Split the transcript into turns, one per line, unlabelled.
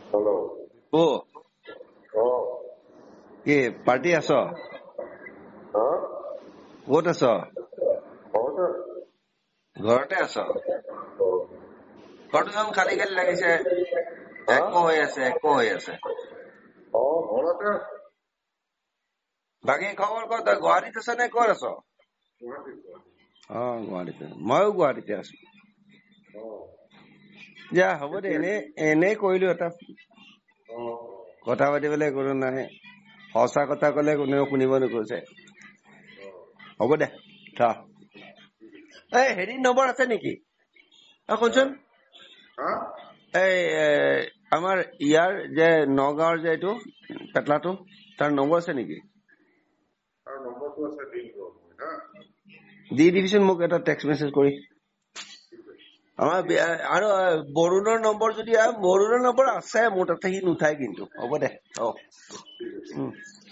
hello'
অ
কি
party আছ ক'ত আছ ঘৰতে আছ ঘৰটো যেন খালী খালী লাগিছে একো হৈ আছে
ঘৰতে
বাকী খবৰ ক তই গুৱাহাটীত আছ নে ক'ত আছ গুৱাহাটীতে ময়ো গুৱাহাটীতে আছো যা হ'ব দে এনেই কৰিলো এটা কথা পাতিবলৈ কোনো নাই সঁচা কথা কলে কোনেও শুনিব নোখোজে হ'ব দে এই হেৰি নম্বৰ আছে নেকি শুনচোন এই আমাৰ ইয়াৰ যে নগাঁৱৰ যে এইটো পেটলাটো তাৰ নম্বৰ আছে নেকি দি দিবিচোন মোক এটা টেক্সট মেছেজ কৰি আমাৰ আৰু বৰুণৰ নম্বৰ যদি বৰুণৰ নম্বৰ আছে মোৰ তাতে সি নুঠাই কিন্তু হ'ব দে